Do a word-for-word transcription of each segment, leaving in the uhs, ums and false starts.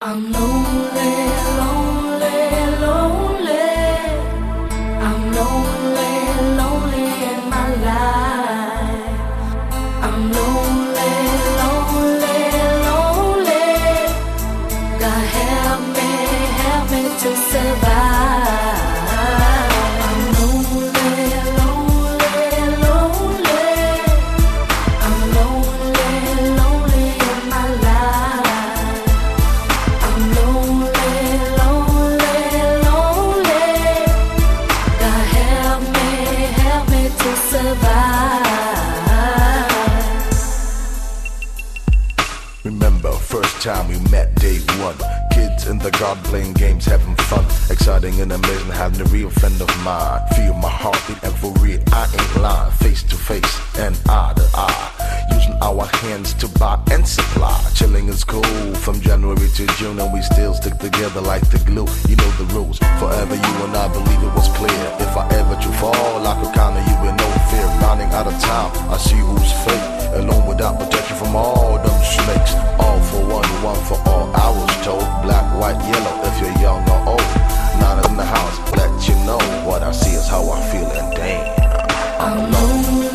I'm lonely, lonely, lonely. I'm lonely, lonely in my life. I'm lonely, lonely, lonely. God help me, help me to survive. I'm lonely, lonely, lonely. I'm lonely, lonely in my life. I'm lonely, lonely, lonely. God help me, help me to survive. Remember, first time we met, day one. Kids in the garden playing games, having fun. Exciting and amazing, having a real friend of mine. Feel my heartbeat and for real, I ain't lying. Face to face and eye to eye. Using our hands to buy and supply. Chilling is cool from January to June, and we still stick together like the glue. You know the rules. Forever you and I believe it was clear. If I ever to fall, I could count on you with no fear. Running out of time, I see who's fake. Alone without protection from all them snakes. All for one, one for all. I was told black, white, yellow. If you're young or old, not in the house. Let you know what I see is how I feel, and damn, I'm lonely.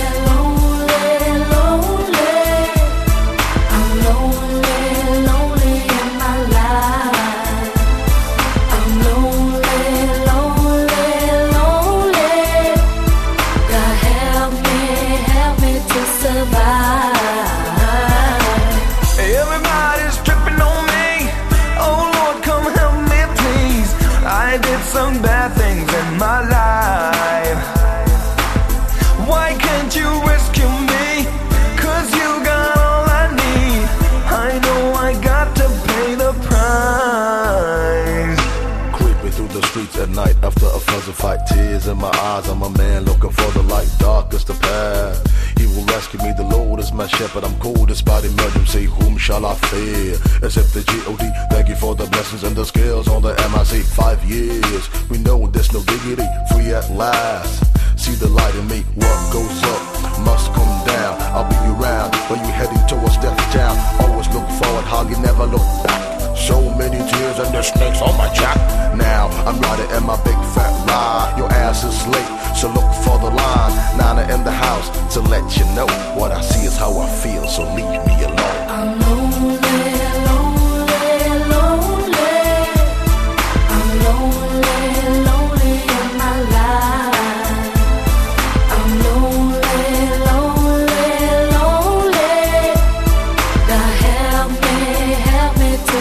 I did some bad things in my life. Why can't you rescue me? Cause you got all I need. I know I got to pay the price. Creeping through the streets at night after a fuzzy fight. Tears in my eyes, I'm a man looking for the light. Darkest the path, He will rescue me, the Lord is my shepherd. I'm cold despite emergency, whom shall I fear? Except the G O D, thank you for the blessings and the skills on the M I C. Five years, we know there's no diggity, free at last. See the light in me, what goes up must come down. I'll be around when you heading towards death town. Always look forward, hardly never look back. So many tears and the snakes on my jack. Now I'm riding in my big fat ride. Your ass is late, so look for the line. Nana in the house to let you know what I see is how I feel, so leave me alone. I'm lonely, lonely, lonely. I'm lonely, lonely in my life. I'm lonely, lonely, lonely. God help me, help me to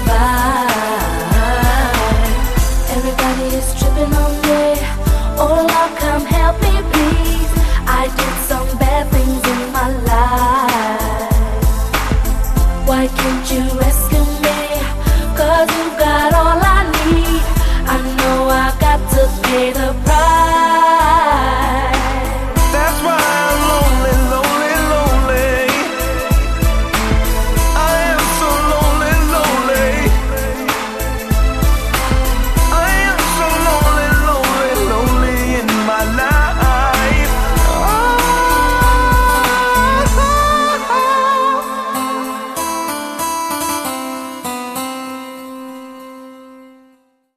survive. Everybody is tripping on me. Oh Lord, come help me please. I did some bad things in my life. Why can't you